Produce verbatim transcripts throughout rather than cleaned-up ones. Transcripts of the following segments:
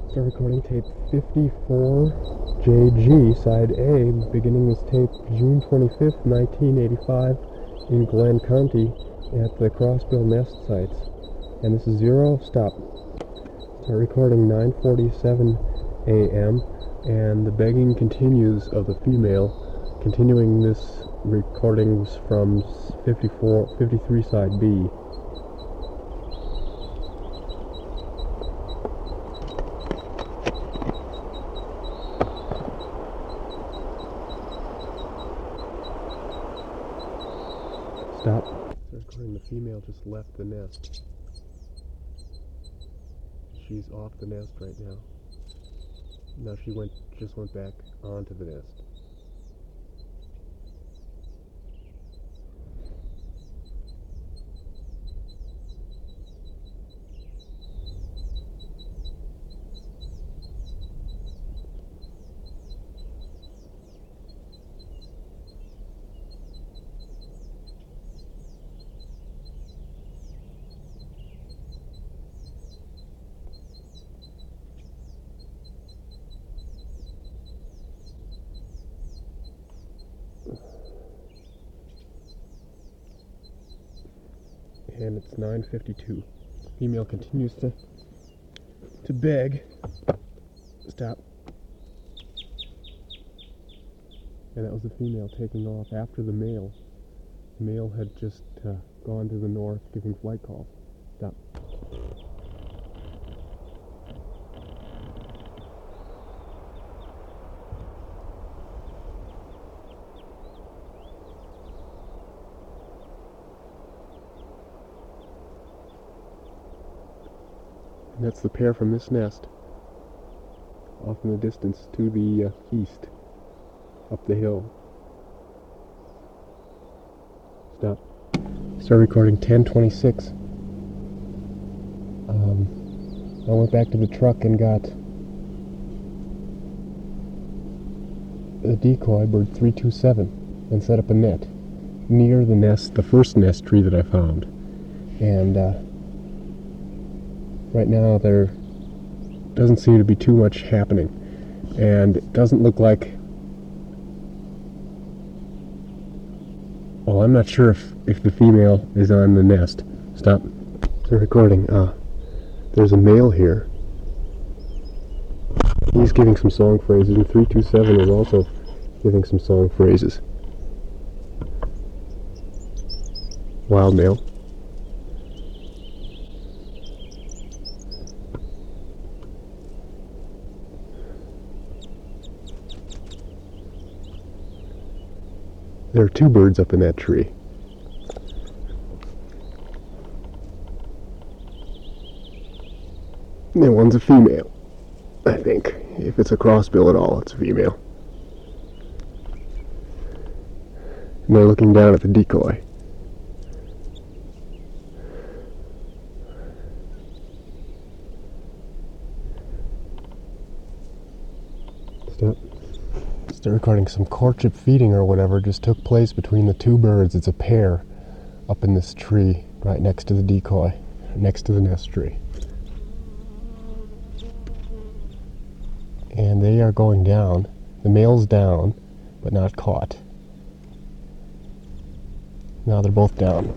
Start recording tape fifty-four J G, side A, beginning this tape June twenty-fifth, nineteen eighty-five, in Glenn County at the Crossbill Nest sites. And this is zero, stop. Start recording nine forty-seven A M, and the begging continues of the female, continuing this recordings from fifty-four, fifty-three side B. Stop. Start recording. The female just left the nest. She's off the nest right now. Now she went, just went back onto the nest. And it's nine fifty-two. Female continues to to beg. Stop. And that was the female taking off after the male. The male had just uh, gone to the north giving flight calls. Stop. And that's the pair from this nest, off in the distance to the uh, east, up the hill. Stop. Start recording ten twenty-six. Um, I went back to the truck and got the decoy bird three two seven and set up a net near the nest, the first nest tree that I found. And uh, right now there doesn't seem to be too much happening, and it doesn't look like, well, I'm not sure if, if the female is on the nest. Stop. They're recording. Uh, there's a male here. He's giving some song phrases, and three two seven is also giving some song phrases. Wild male. There are two birds up in that tree. And one's a female, I think. If it's a crossbill at all, it's a female. And they're looking down at the decoy. Stop. Start recording. Some courtship feeding or whatever just took place between the two birds. It's a pair up in this tree right next to the decoy, next to the nest tree. And they are going down. The male's down, but not caught. Now they're both down.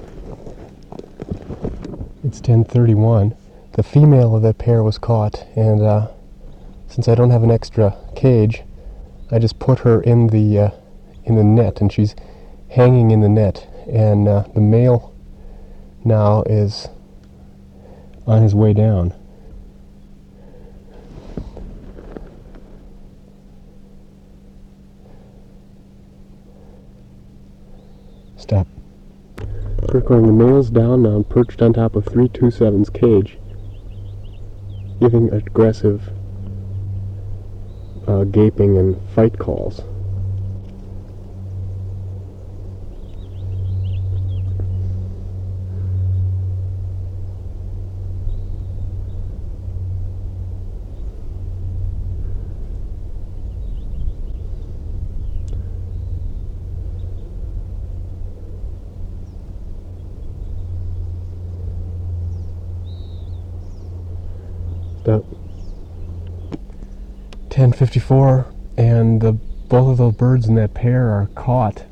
It's ten thirty-one. The female of that pair was caught, and uh, since I don't have an extra cage, I just put her in the uh, in the net, and she's hanging in the net. And uh, the male now is on his way down. Stop. Recording. The male's down now, perched on top of three two seven's cage, giving aggressive Uh, gaping and fight calls. Stop. ten fifty-four, and the both of those birds in that pair are caught